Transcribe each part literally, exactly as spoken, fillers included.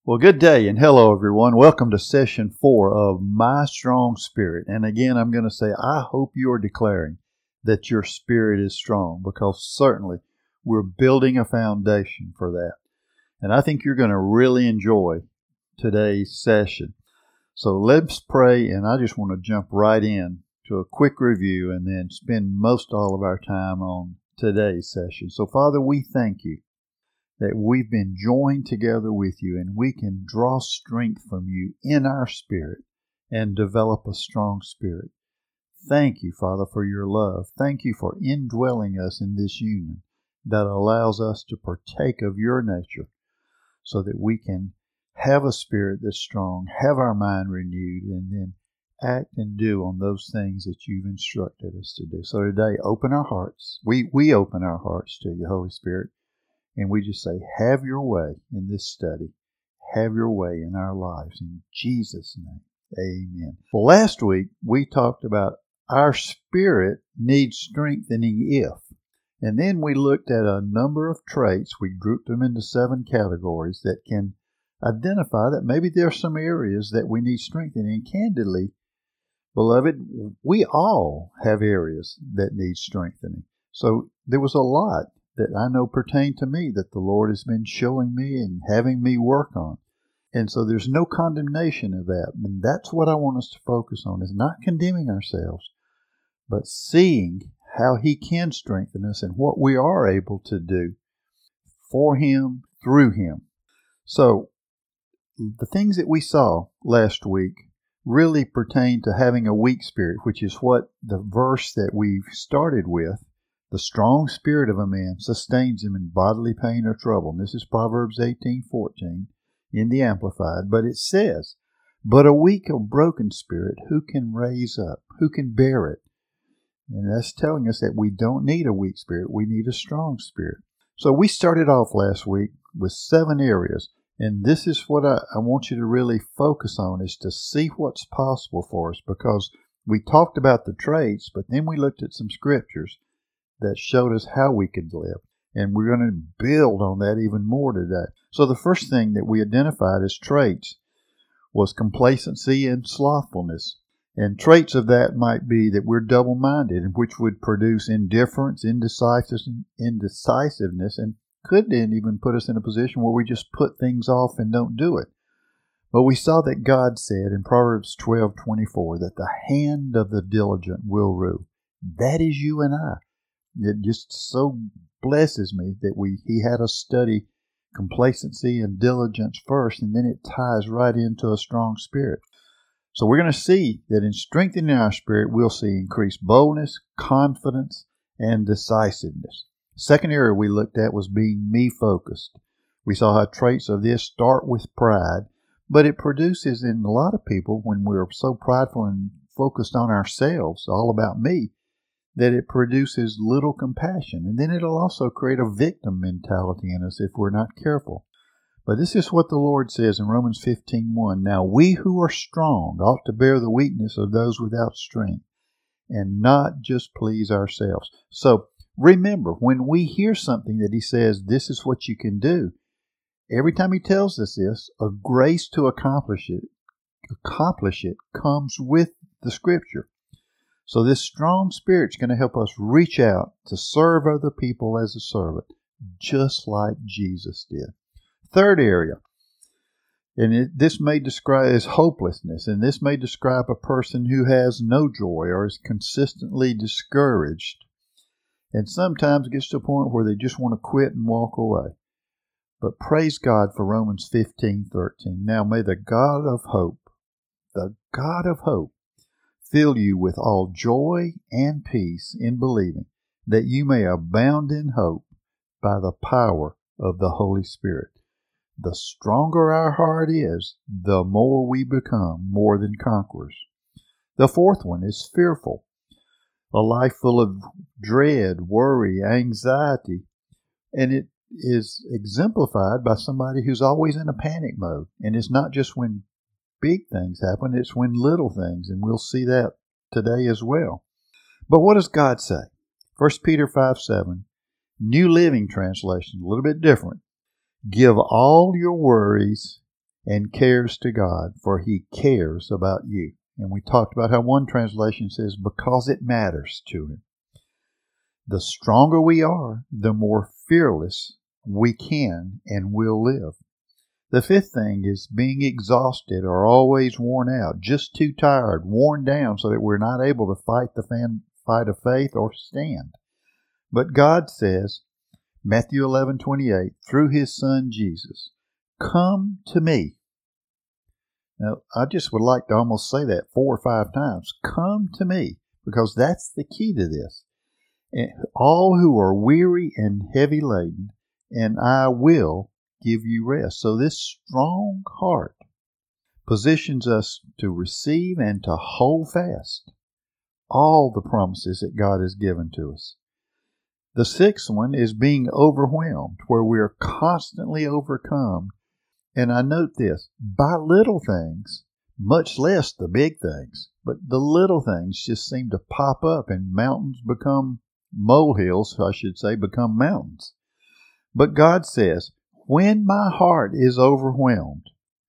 Well, good day and hello, everyone. Welcome to session four of My Strong Spirit. And again, I'm going to say, I hope you are declaring that your spirit is strong, because certainly we're building a foundation for that. And I think you're going to really enjoy today's session. So let's pray, and I just want to jump right in to a quick review and then spend most all of our time on today's session. So, Father, we thank you that we've been joined together with you, and we can draw strength from you in our spirit and develop a strong spirit. Thank you, Father, for your love. Thank you for indwelling us in this union that allows us to partake of your nature so that we can have a spirit that's strong, have our mind renewed, and then act and do on those things that you've instructed us to do. So today, open our hearts. We, we open our hearts to you, Holy Spirit. And we just say, have your way in this study. Have your way in our lives. In Jesus' name, amen. Well, last week, we talked about our spirit needs strengthening if. And then we looked at a number of traits. We grouped them into seven categories that can identify that maybe there are some areas that we need strengthening. And candidly, beloved, we all have areas that need strengthening. So there was a lot that I know pertain to me that the Lord has been showing me and having me work on. And so there's no condemnation of that. And that's what I want us to focus on, is not condemning ourselves, but seeing how He can strengthen us and what we are able to do for Him, through Him. So the things that we saw last week really pertain to having a weak spirit, which is what the verse that we've started with. The strong spirit of a man sustains him in bodily pain or trouble. And this is Proverbs eighteen fourteen in the Amplified. But it says, but a weak or broken spirit, who can raise up? Who can bear it? And that's telling us that we don't need a weak spirit. We need a strong spirit. So we started off last week with seven areas. And this is what I, I want you to really focus on, is to see what's possible for us. Because we talked about the traits, but then we looked at some scriptures that showed us how we could live. And we're going to build on that even more today. So the first thing that we identified as traits was complacency and slothfulness. And traits of that might be that we're double-minded, which would produce indifference, indecisiveness, indecisiveness, and could then even put us in a position where we just put things off and don't do it. But we saw that God said in Proverbs twelve twenty-four that the hand of the diligent will rule. That is you and I. It just so blesses me that we he had us study complacency and diligence first, and then it ties right into a strong spirit. So we're going to see that in strengthening our spirit, we'll see increased boldness, confidence, and decisiveness. The second area we looked at was being me-focused. We saw how traits of this start with pride, but it produces in a lot of people, when we're so prideful and focused on ourselves, all about me, that it produces little compassion. And then it'll also create a victim mentality in us if we're not careful. But this is what the Lord says in Romans fifteen one. Now we who are strong ought to bear the weakness of those without strength, and not just please ourselves. So remember, when we hear something that He says, this is what you can do, every time He tells us this, a grace to accomplish it, accomplish it comes with the Scripture. So this strong spirit is going to help us reach out to serve other people as a servant, just like Jesus did. Third area, and it, this may describe as hopelessness, and this may describe a person who has no joy or is consistently discouraged, and sometimes gets to a point where they just want to quit and walk away. But praise God for Romans fifteen thirteen. Now may the God of hope, the God of hope, fill you with all joy and peace in believing, that you may abound in hope by the power of the Holy Spirit. The stronger our heart is, the more we become more than conquerors. The fourth one is fearful. A life full of dread, worry, anxiety, and it is exemplified by somebody who's always in a panic mode. And it's not just when big things happen, it's when little things, and we'll see that today as well. But what does God say? First Peter five seven, New Living Translation, a little bit different. Give all your worries and cares to God, for He cares about you. And we talked about how one translation says, because it matters to Him. The stronger we are, the more fearless we can and will live. The fifth thing is being exhausted or always worn out, just too tired, worn down so that we're not able to fight the fan, fight of faith or stand. But God says, Matthew eleven twenty-eight, through His Son Jesus, come to me. Now, I just would like to almost say that four or five times. Come to me, because that's the key to this. And all who are weary and heavy laden, and I will give you rest. So this strong heart positions us to receive and to hold fast all the promises that God has given to us. The sixth one is being overwhelmed, where we are constantly overcome. And I note this, by little things, much less the big things, but the little things just seem to pop up and mountains become molehills, I should say, become mountains. But God says, when my heart is overwhelmed,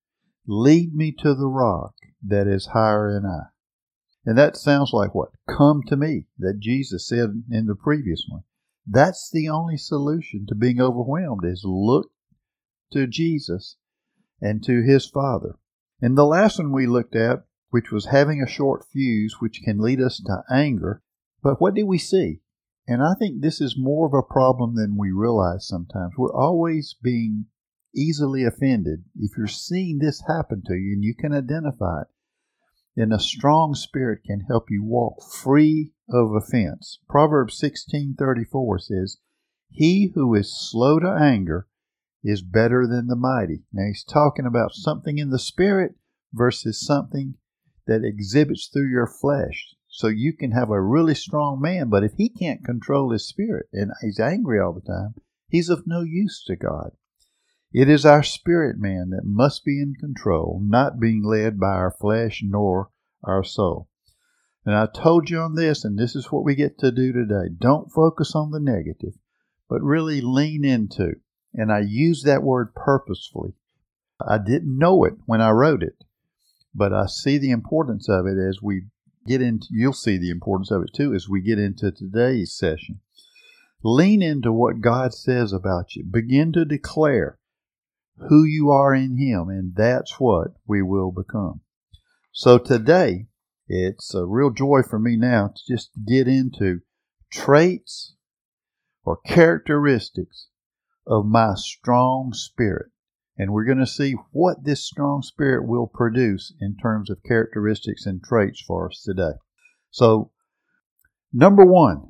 lead me to the rock that is higher than I. And that sounds like what? Come to me, that Jesus said in the previous one. That's the only solution to being overwhelmed, is look to Jesus and to His Father. And the last one we looked at, which was having a short fuse, which can lead us to anger. But what did we see? And I think this is more of a problem than we realize sometimes. We're always being easily offended. If you're seeing this happen to you and you can identify it, then a strong spirit can help you walk free of offense. Proverbs sixteen thirty-four says, he who is slow to anger is better than the mighty. Now he's talking about something in the spirit versus something that exhibits through your flesh. So you can have a really strong man, but if he can't control his spirit and he's angry all the time, he's of no use to God. It is our spirit man that must be in control, not being led by our flesh nor our soul. And I told you on this, and this is what we get to do today. Don't focus on the negative, but really lean into. And I use that word purposefully. I didn't know it when I wrote it, but I see the importance of it as we get into, you'll see the importance of it too as we get into today's session. Lean into what God says about you. Begin to declare who you are in Him, and that's what we will become. So today, it's a real joy for me now to just get into traits or characteristics of my strong spirit. And we're going to see what this strong spirit will produce in terms of characteristics and traits for us today. So, number one,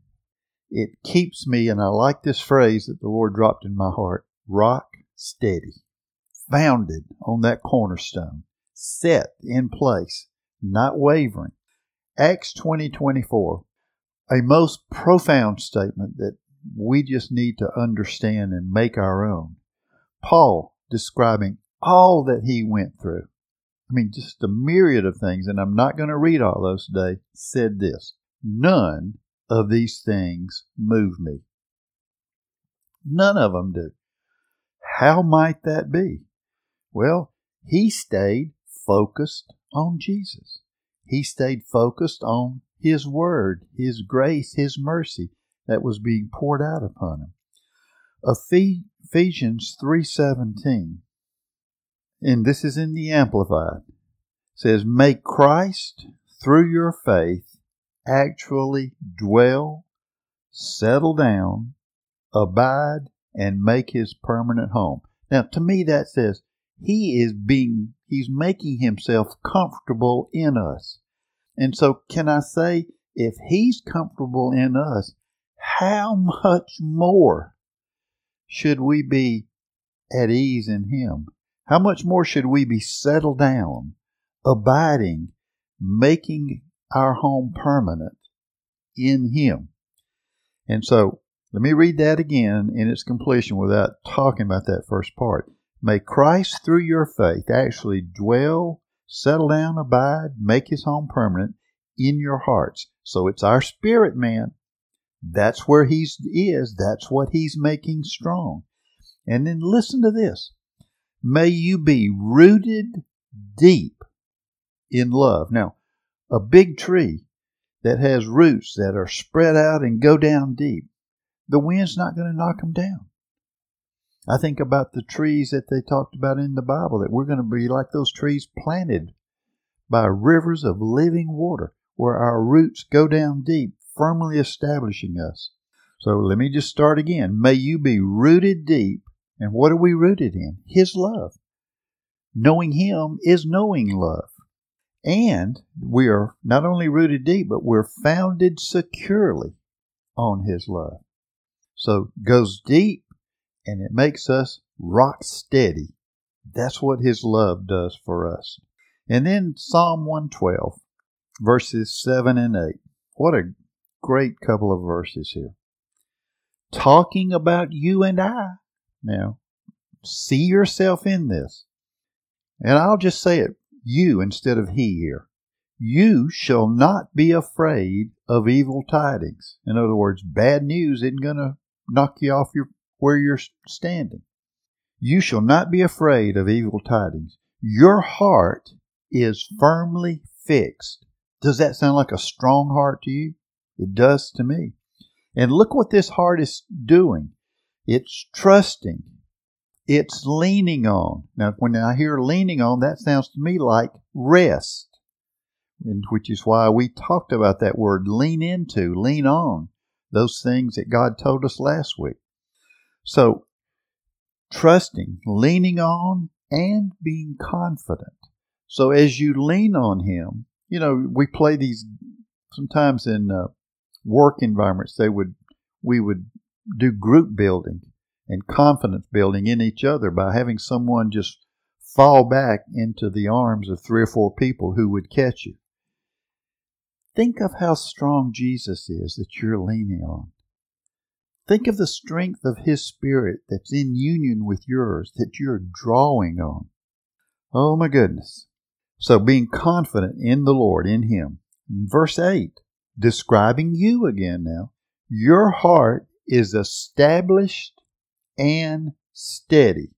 it keeps me, and I like this phrase that the Lord dropped in my heart, rock steady, founded on that cornerstone, set in place, not wavering. Acts twenty twenty-four, a most profound statement that we just need to understand and make our own. Paul, describing all that he went through, I mean, just a myriad of things, and I'm not going to read all those today, said this, none of these things move me. None of them do. How might that be? Well, he stayed focused on Jesus. He stayed focused on His Word, His grace, His mercy that was being poured out upon him. Ephesians three seventeen, and this is in the Amplified, says, make Christ, through your faith, actually dwell, settle down, abide, and make His permanent home. Now, to me, that says He is being, He's making Himself comfortable in us. And so, can I say, if He's comfortable in us, how much more should we be at ease in Him? How much more should we be settled down, abiding, making our home permanent in Him? And so, let me read that again in its completion without talking about that first part. May Christ, through your faith, actually dwell, settle down, abide, make His home permanent in your hearts. So it's our spirit, man. That's where He is. That's what He's making strong. And then listen to this. May you be rooted deep in love. Now, a big tree that has roots that are spread out and go down deep, the wind's not going to knock them down. I think about the trees that they talked about in the Bible, that we're going to be like those trees planted by rivers of living water, where our roots go down deep, firmly establishing us. So let me just start again. May you be rooted deep. And what are we rooted in? His love. Knowing Him is knowing love. And we are not only rooted deep, but we're founded securely on His love. So it goes deep, and it makes us rock steady. That's what His love does for us. And then Psalm one twelve, verses seven and eight. What a great couple of verses here. Talking about you and I. Now, see yourself in this. And I'll just say it, you instead of he here. You shall not be afraid of evil tidings. In other words, bad news isn't going to knock you off your where you're standing. You shall not be afraid of evil tidings. Your heart is firmly fixed. Does that sound like a strong heart to you? It does to me. And look what this heart is doing. It's trusting. It's leaning on. Now, when I hear leaning on, that sounds to me like rest, and which is why we talked about that word lean into, lean on, those things that God told us last week. So, trusting, leaning on, and being confident. So as you lean on Him, you know, we play these sometimes in uh, work environments. They would, we would do group building and confidence building in each other by having someone just fall back into the arms of three or four people who would catch you. Think of how strong Jesus is that you're leaning on. Think of the strength of His Spirit that's in union with yours that you're drawing on. Oh my goodness. So being confident in the Lord, in Him. Verse eight, describing you again now. Your heart is established and steady.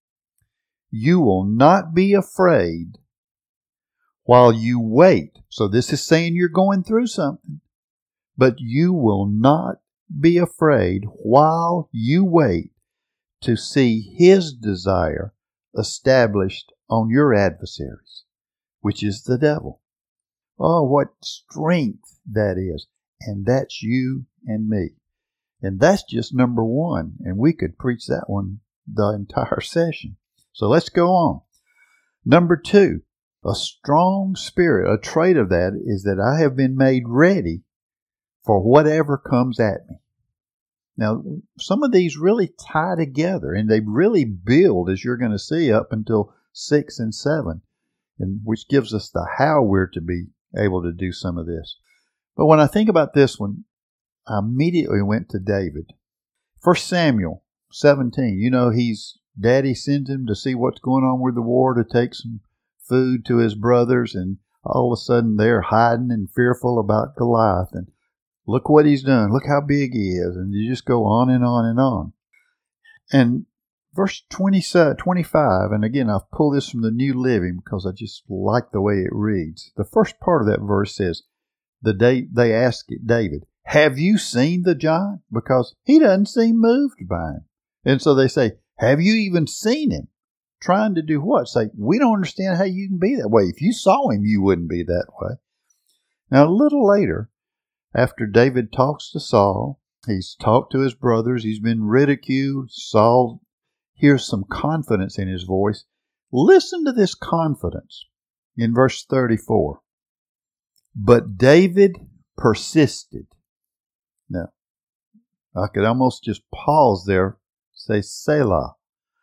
You will not be afraid while you wait. So this is saying you're going through something. But you will not be afraid while you wait to see His desire established on your adversaries, which is the devil. Oh, what strength that is. And that's you and me. And that's just number one. And we could preach that one the entire session. So let's go on. Number two, a strong spirit. A trait of that is that I have been made ready for whatever comes at me. Now, some of these really tie together, and they really build, as you're going to see, up until six and seven, and which gives us the how we're to be able to do some of this. But when I think about this one, I immediately went to David. First Samuel seventeen, you know, he's daddy sends him to see what's going on with the war, to take some food to his brothers, and all of a sudden they're hiding and fearful about Goliath. And look what he's done. Look how big he is. And you just go on and on and on. And verse twenty-seven, twenty-five, and again, I've pulled this from the New Living because I just like the way it reads. The first part of that verse says, the day they asked David, have you seen the giant? Because he doesn't seem moved by him. And so they say, have you even seen him? Trying to do what? Say, we don't understand how you can be that way. If you saw him, you wouldn't be that way. Now, a little later, after David talks to Saul, he's talked to his brothers, he's been ridiculed. Saul hears some confidence in his voice. Listen to this confidence in verse thirty-four. But David persisted. Now, I could almost just pause there, say Selah.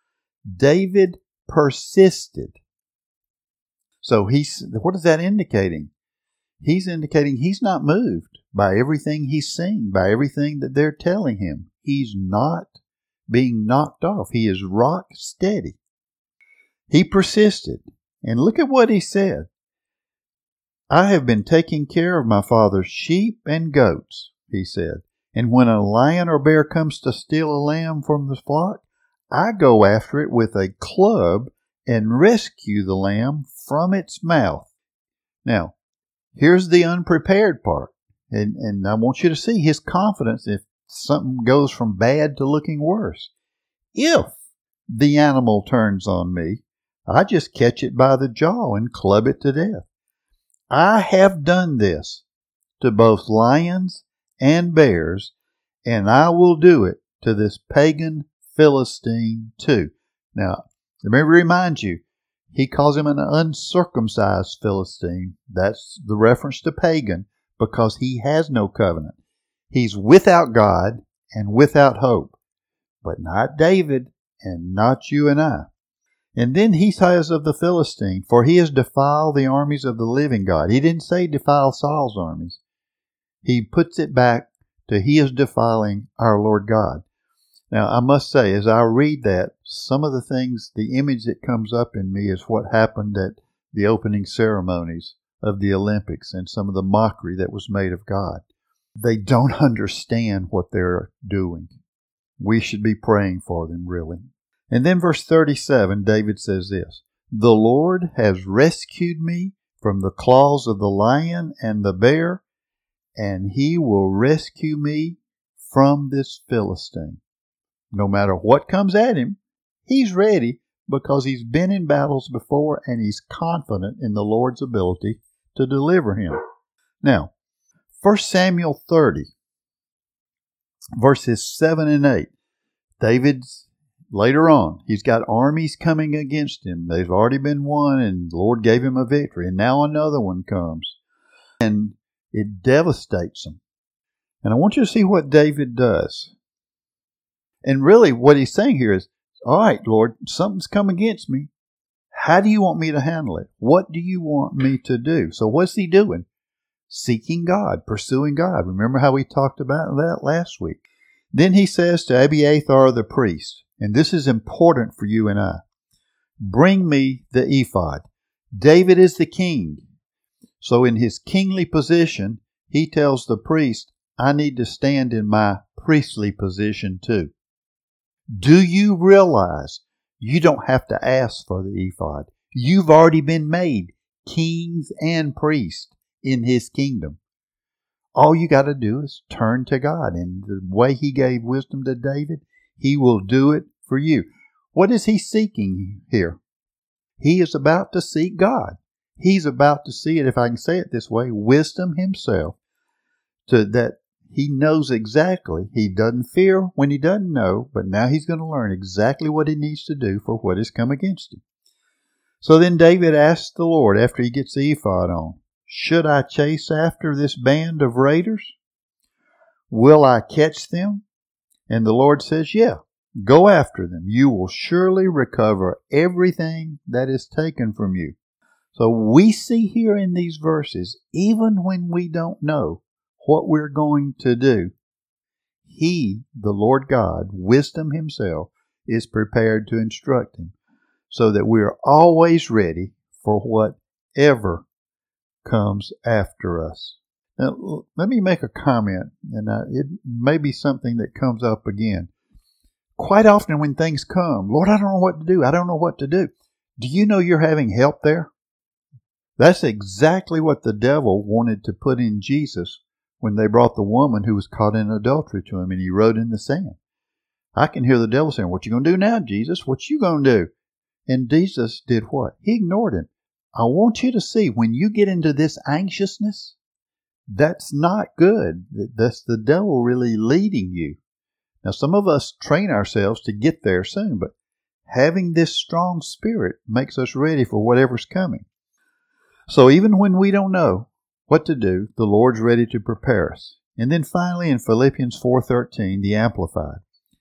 David persisted. So he's, what is that indicating? He's indicating he's not moved by everything he's seen, by everything that they're telling him. He's not being knocked off. He is rock steady. He persisted. And look at what he said. I have been taking care of my father's sheep and goats, he said. And when a lion or bear comes to steal a lamb from the flock, I go after it with a club and rescue the lamb from its mouth. Now, here's the unprepared part. And, and I want you to see his confidence if something goes from bad to looking worse. If the animal turns on me, I just catch it by the jaw and club it to death. I have done this to both lions and bears, and I will do it to this pagan Philistine too. Now, let me remind you, he calls him an uncircumcised Philistine. That's the reference to pagan because he has no covenant. He's without God and without hope, but not David and not you and I. And then he says of the Philistine, for he has defiled the armies of the living God. He didn't say defile Saul's armies. He puts it back to he is defiling our Lord God. Now, I must say, as I read that, some of the things, the image that comes up in me is what happened at the opening ceremonies of the Olympics and some of the mockery that was made of God. They don't understand what they're doing. We should be praying for them, really. And then verse thirty-seven, David says this, the Lord has rescued me from the claws of the lion and the bear, and he will rescue me from this Philistine. No matter what comes at him, he's ready because he's been in battles before and he's confident in the Lord's ability to deliver him. Now, First Samuel thirty, verses seven and eight. David's, later on, he's got armies coming against him. They've already been won and the Lord gave him a victory. And now another one comes. And it devastates him. And I want you to see what David does. And really what he's saying here is, all right, Lord, something's come against me. How do you want me to handle it? What do you want me to do? So what's he doing? Seeking God, pursuing God. Remember how we talked about that last week. Then he says to Abiathar the priest, and this is important for you and I, bring me the ephod. David is the king. So in his kingly position, he tells the priest, I need to stand in my priestly position too. Do you realize you don't have to ask for the ephod? You've already been made kings and priests in his kingdom. All you got to do is turn to God. And the way he gave wisdom to David, he will do it for you. What is he seeking here? He is about to seek God. He's about to see it, if I can say it this way, wisdom himself, to that he knows exactly. He doesn't fear when he doesn't know, but now he's going to learn exactly what he needs to do for what has come against him. So then David asks the Lord after he gets the ephod on, should I chase after this band of raiders? Will I catch them? And the Lord says, yeah, go after them. You will surely recover everything that is taken from you. So we see here in these verses, even when we don't know what we're going to do, He, the Lord God, wisdom himself, is prepared to instruct him so that we are always ready for whatever comes after us. Now, let me make a comment, and uh, it may be something that comes up again. Quite often when things come, Lord, I don't know what to do. I don't know what to do. Do you know you're having help there? That's exactly what the devil wanted to put in Jesus when they brought the woman who was caught in adultery to him and he wrote in the sand. I can hear the devil saying, what you going to do now, Jesus? What you going to do? And Jesus did what? He ignored him. I want you to see, when you get into this anxiousness, that's not good. That's the devil really leading you. Now, some of us train ourselves to get there soon, but having this strong spirit makes us ready for whatever's coming. So even when we don't know what to do, the Lord's ready to prepare us. And then finally in Philippians four thirteen, the Amplified,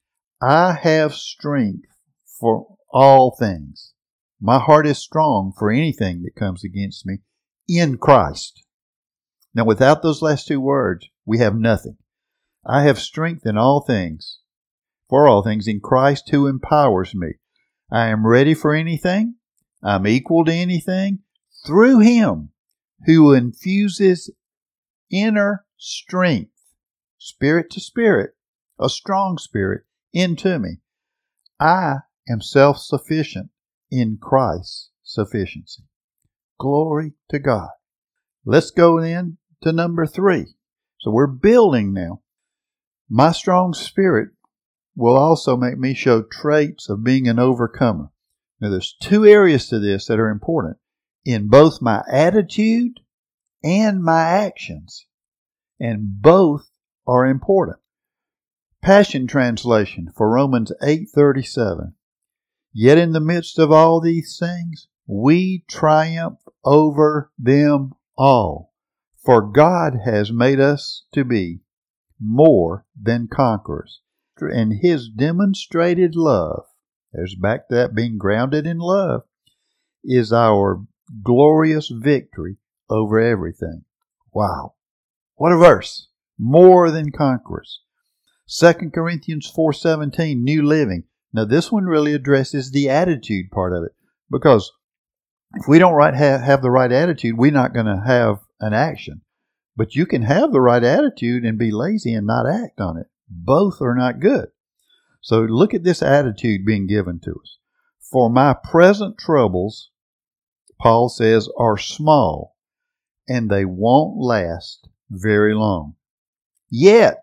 I have strength for all things. My heart is strong for anything that comes against me in Christ. Now, without those last two words, we have nothing. I have strength in all things, for all things, in Christ who empowers me. I am ready for anything. I'm equal to anything through Him who infuses inner strength, spirit to spirit, a strong spirit, into me. I am self-sufficient in Christ's sufficiency. Glory to God. Let's go then to number three. So we're building now. My strong spirit will also make me show traits of being an overcomer. Now there's two areas to this that are important in both my attitude and my actions. And both are important. Passion Translation for Romans eight thirty-seven. Yet in the midst of all these things, we triumph over them all. For God has made us to be more than conquerors. And His demonstrated love, there's back to that being grounded in love, is our glorious victory over everything. Wow. What a verse. More than conquerors. Second Corinthians four seventeen, New Living. Now this one really addresses the attitude part of it. Because if we don't right have, have the right attitude, we're not going to have an action. But you can have the right attitude and be lazy and not act on it. Both are not good. So look at this attitude being given to us. For my present troubles, Paul says, are small, and they won't last very long. Yet,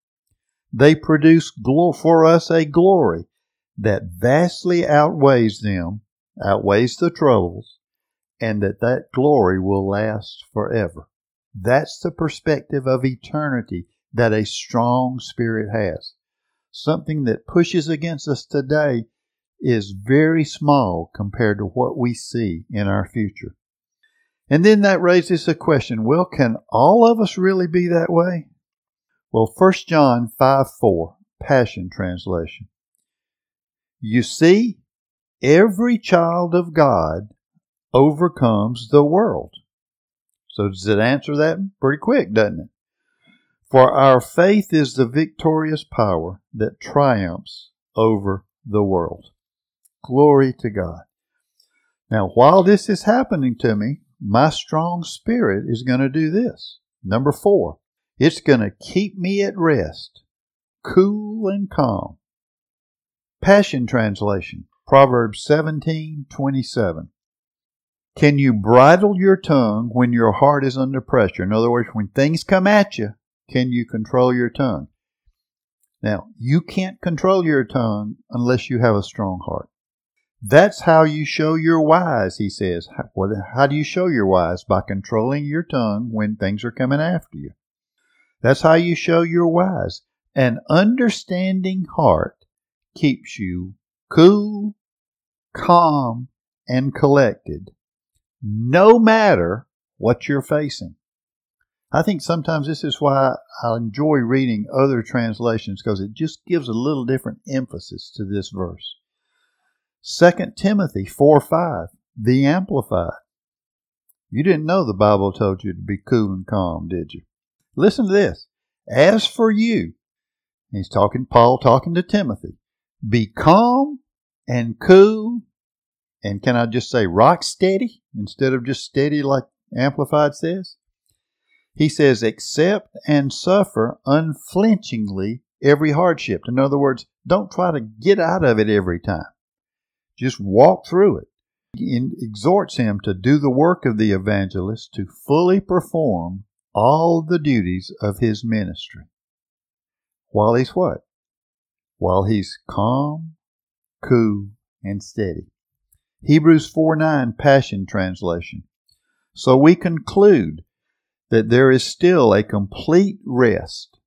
they produce glo- for us a glory that vastly outweighs them, outweighs the troubles, and that that glory will last forever. That's the perspective of eternity that a strong spirit has. Something that pushes against us today is very small compared to what we see in our future. And then that raises the question, well, can all of us really be that way? Well, First John five four, Passion Translation. You see, every child of God overcomes the world. So does it answer that pretty quick, doesn't it? For our faith is the victorious power that triumphs over the world. Glory to God. Now, while this is happening to me, my strong spirit is going to do this. Number four, it's going to keep me at rest, cool and calm. Passion Translation, Proverbs seventeen twenty-seven. Can you bridle your tongue when your heart is under pressure? In other words, when things come at you, can you control your tongue? Now, you can't control your tongue unless you have a strong heart. That's how you show you're wise, he says. How, what, how do you show you're wise? By controlling your tongue when things are coming after you. That's how you show you're wise. An understanding heart keeps you cool, calm, and collected, no matter what you're facing. I think sometimes this is why I enjoy reading other translations, because it just gives a little different emphasis to this verse. Second Timothy four five, the Amplified. You didn't know the Bible told you to be cool and calm, did you? Listen to this. As for you, he's talking, Paul talking to Timothy, be calm and cool, and can I just say rock steady instead of just steady like Amplified says? He says, accept and suffer unflinchingly every hardship. In other words, don't try to get out of it every time. Just walk through it. He exhorts him to do the work of the evangelist, to fully perform all the duties of his ministry. While he's what? While he's calm, cool, and steady. Hebrews four nine, Passion Translation. So we conclude that there is still a complete rest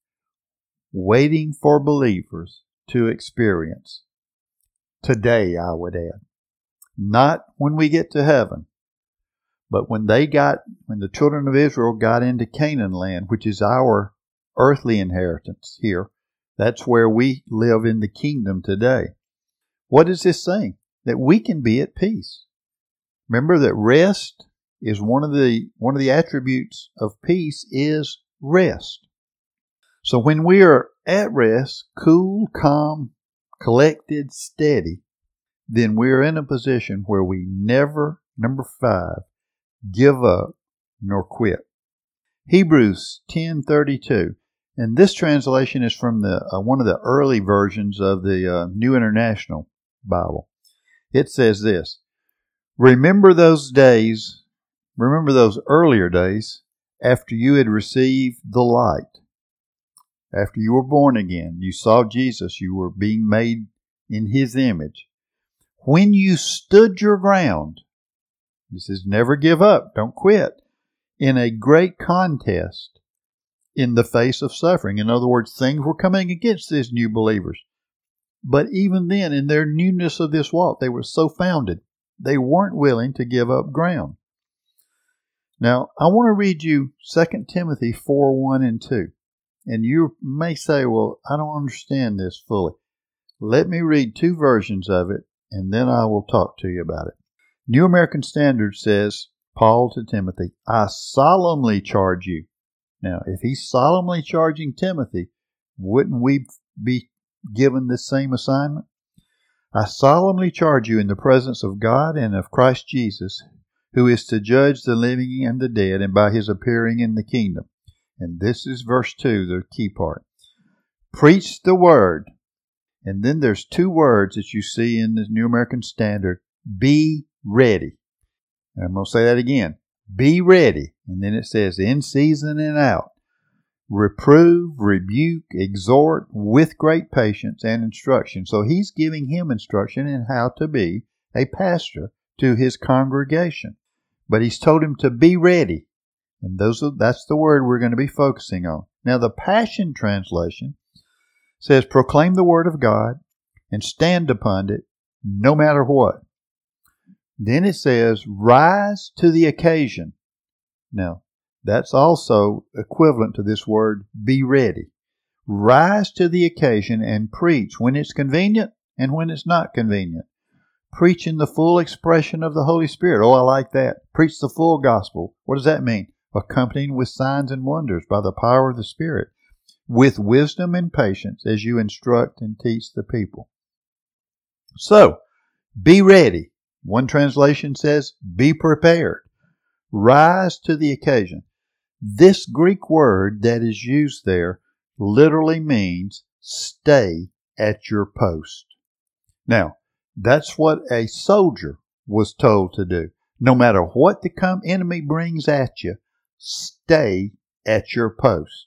waiting for believers to experience. Today, I would add. Not when we get to heaven, but when they got, when the children of Israel got into Canaan land, which is our earthly inheritance here. That's where we live in the kingdom today. What is this saying? That we can be at peace. Remember that rest is one of the one of the attributes of peace is rest. So when we are at rest, cool, calm, collected, steady, then we're in a position where we never, number five, give up nor quit. Hebrews ten thirty-two. And this translation is from the uh, one of the early versions of the uh, New International Bible. It says this: Remember those days, remember those earlier days after you had received the light. After you were born again, you saw Jesus, you were being made in His image. When you stood your ground, this is never give up, don't quit, in a great contest in the face of suffering. In other words, things were coming against these new believers. But even then, in their newness of this walk, they were so founded, they weren't willing to give up ground. Now, I want to read you Second Timothy four, one and two. And you may say, well, I don't understand this fully. Let me read two versions of it, and then I will talk to you about it. New American Standard says, Paul to Timothy, I solemnly charge you. Now, if he's solemnly charging Timothy, wouldn't we be given this same assignment? I solemnly charge you in the presence of God and of Christ Jesus, who is to judge the living and the dead, and by His appearing in the kingdom. And this is verse two, the key part. Preach the word. And then there's two words that you see in the New American Standard. Be ready. And I'm going to say that again. Be ready. And then it says in season and out. Reprove, rebuke, exhort with great patience and instruction. So he's giving him instruction in how to be a pastor to his congregation. But he's told him to be ready. And those are, that's the word we're going to be focusing on. Now, the Passion Translation says, proclaim the word of God and stand upon it no matter what. Then it says, rise to the occasion. Now, that's also equivalent to this word, be ready. Rise to the occasion and preach when it's convenient and when it's not convenient. Preach in the full expression of the Holy Spirit. Oh, I like that. Preach the full gospel. What does that mean? Accompanying with signs and wonders by the power of the Spirit, with wisdom and patience as you instruct and teach the people. So, be ready. One translation says, be prepared. Rise to the occasion. This Greek word that is used there literally means stay at your post. Now, that's what a soldier was told to do. No matter what the come enemy brings at you, stay at your post.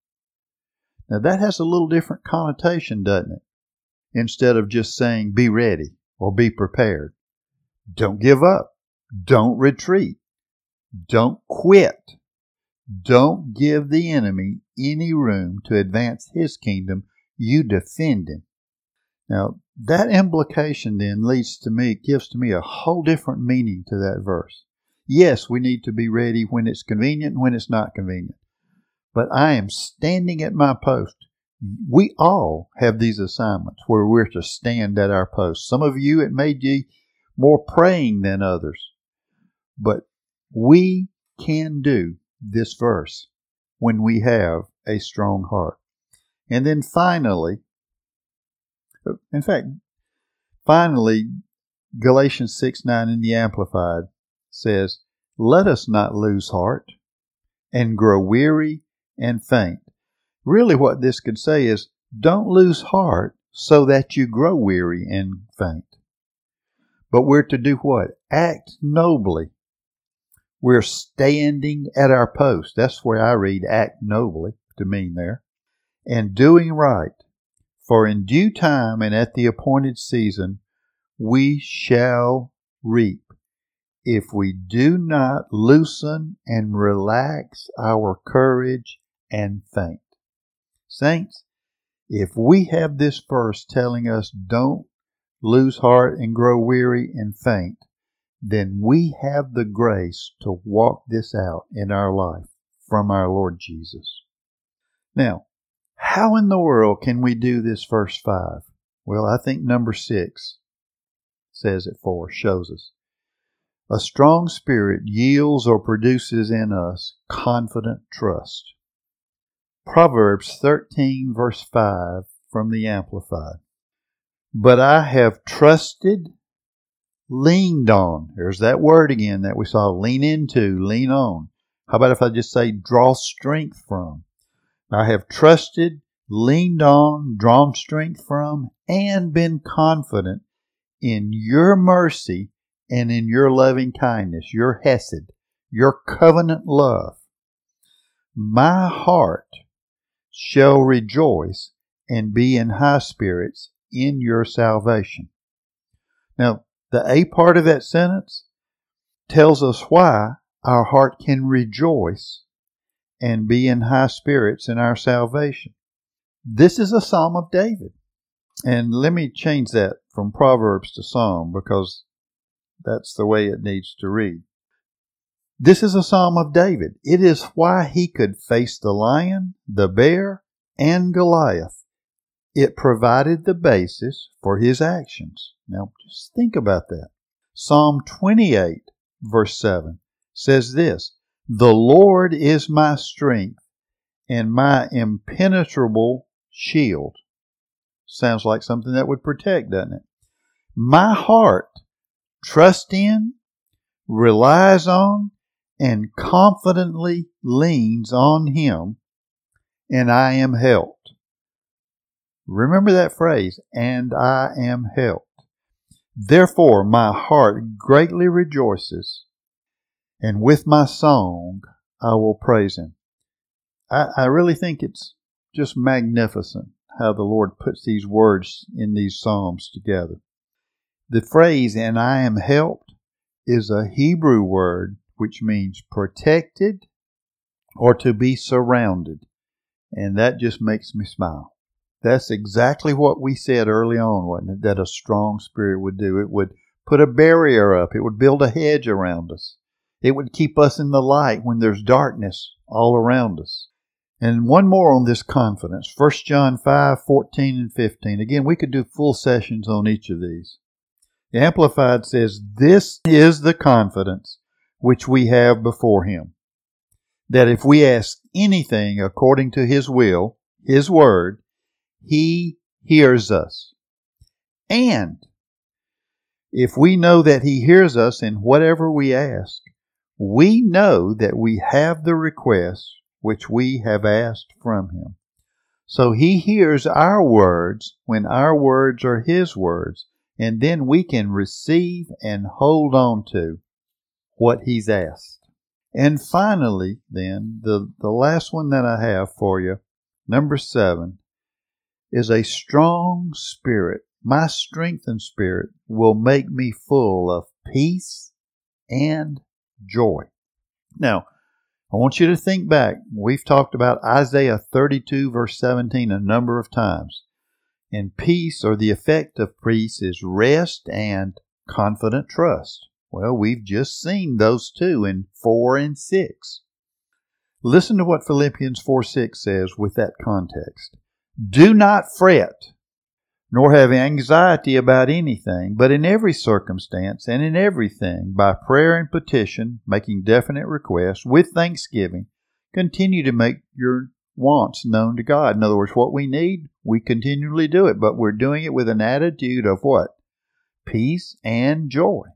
Now that has a little different connotation, doesn't it? Instead of just saying be ready or be prepared. Don't give up. Don't retreat. Don't quit. Don't give the enemy any room to advance his kingdom. You defend him. Now that implication then leads to me, gives to me a whole different meaning to that verse. Yes, we need to be ready when it's convenient and when it's not convenient. But I am standing at my post. We all have these assignments where we're to stand at our post. Some of you, it may be more praying than others. But we can do this verse when we have a strong heart. And then finally, in fact, finally, Galatians six nine in the Amplified says, let us not lose heart and grow weary and faint. Really what this could say is, don't lose heart so that you grow weary and faint. But we're to do what? Act nobly. We're standing at our post. That's where I read act nobly to mean there. And doing right. For in due time and at the appointed season, we shall reap, if we do not loosen and relax our courage and faint. Saints, if we have this verse telling us don't lose heart and grow weary and faint, then we have the grace to walk this out in our life from our Lord Jesus. Now, how in the world can we do this verse five? Well, I think number six says it for us, shows us. A strong spirit yields or produces in us confident trust. Proverbs thirteen verse five from the Amplified. But I have trusted, leaned on. There's that word again that we saw, lean into, lean on. How about if I just say draw strength from? I have trusted, leaned on, drawn strength from, and been confident in your mercy and in your loving kindness, your hesed, your covenant love. My heart shall rejoice and be in high spirits in your salvation. Now, the A part of that sentence tells us why our heart can rejoice and be in high spirits in our salvation. This is a Psalm of David. And let me change that from Proverbs to Psalm because that's the way it needs to read. This is a Psalm of David. It is why he could face the lion, the bear, and Goliath. It provided the basis for his actions. Now, just think about that. Psalm twenty-eight, verse seven, says this, "The Lord is my strength and my impenetrable shield." Sounds like something that would protect, doesn't it? My heart trusts in, relies on, and confidently leans on him, and I am helped. Remember that phrase, and I am helped. Therefore my heart greatly rejoices, and with my song I will praise him. I, I really think it's just magnificent how the Lord puts these words in these Psalms together. The phrase, "and I am helped," is a Hebrew word which means protected or to be surrounded. And that just makes me smile. That's exactly what we said early on, wasn't it? That a strong spirit would do. It would put a barrier up. It would build a hedge around us. It would keep us in the light when there's darkness all around us. And one more on this confidence. First John five, fourteen and fifteen. Again, we could do full sessions on each of these. The Amplified says, "This is the confidence which we have before him, that if we ask anything according to his will," his word, "he hears us. And if we know that he hears us in whatever we ask, we know that we have the requests which we have asked from him." So he hears our words when our words are his words, and then we can receive and hold on to what he's asked. And finally, then, the, the last one that I have for you, number seven, is a strong spirit. My strengthened spirit will make me full of peace and joy. Now, I want you to think back. We've talked about Isaiah thirty-two, verse seventeen a number of times. And peace, or the effect of peace, is rest and confident trust. Well, we've just seen those two in four and six. Listen to what Philippians four six says with that context. "Do not fret, nor have anxiety about anything, but in every circumstance and in everything, by prayer and petition, making definite requests, with thanksgiving, continue to make your wants known to God." In other words, what we need, we continually do it, but we're doing it with an attitude of what? Peace and joy.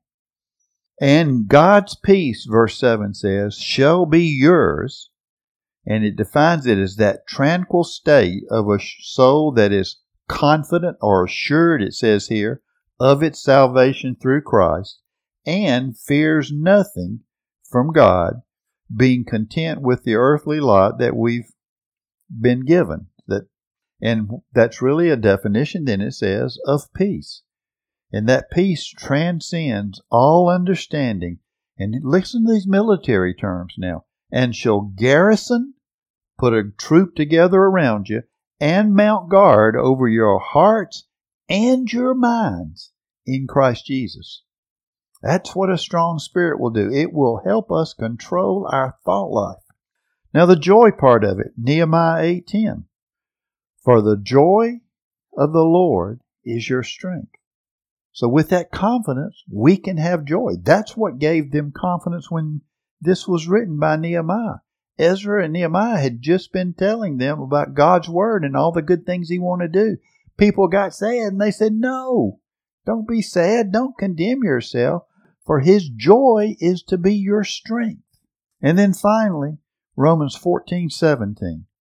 "And God's peace," verse seven says, "shall be yours." And it defines it as that tranquil state of a soul that is confident or assured, it says here, of its salvation through Christ, and fears nothing from God, being content with the earthly lot that we've been given. That, and that's really a definition, then it says, of peace. And that peace transcends all understanding. And listen to these military terms now. "And shall garrison," put a troop together around you, "and mount guard over your hearts and your minds in Christ Jesus." That's what a strong spirit will do. It will help us control our thought life. Now the joy part of it, Nehemiah eight ten. "For the joy of the Lord is your strength." So with that confidence, we can have joy. That's what gave them confidence when this was written by Nehemiah. Ezra and Nehemiah had just been telling them about God's word and all the good things he wanted to do. People got sad and they said, "No, don't be sad. Don't condemn yourself, for his joy is to be your strength." And then finally, Romans fourteen seventeen.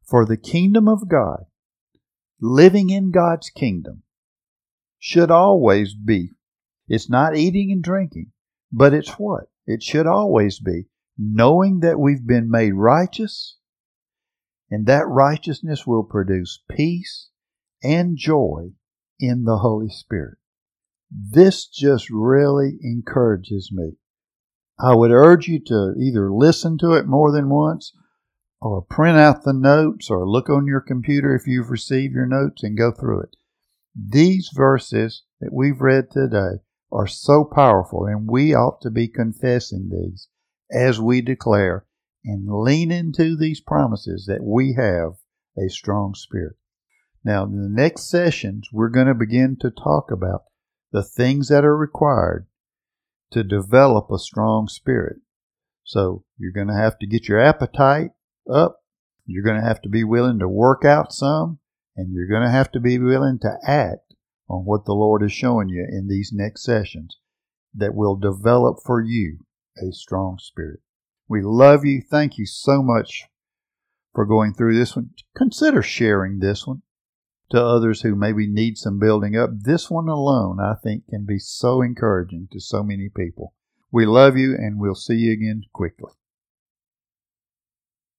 For the kingdom of God, living in God's kingdom, should always be, it's not eating and drinking, but it's what? It should always be knowing that we've been made righteous, and that righteousness will produce peace and joy in the Holy Spirit. This just really encourages me. I would urge you to either listen to it more than once, or print out the notes, or look on your computer if you've received your notes and go through it. These verses that we've read today are so powerful, and we ought to be confessing these as we declare and lean into these promises that we have a strong spirit. Now, in the next sessions, we're going to begin to talk about the things that are required to develop a strong spirit. So you're going to have to get your appetite up. You're going to have to be willing to work out some, and you're going to have to be willing to act on what the Lord is showing you in these next sessions that will develop for you a strong spirit. We love you. Thank you so much for going through this one. Consider sharing this one to others who maybe need some building up. This one alone, I think, can be so encouraging to so many people. We love you, and we'll see you again quickly.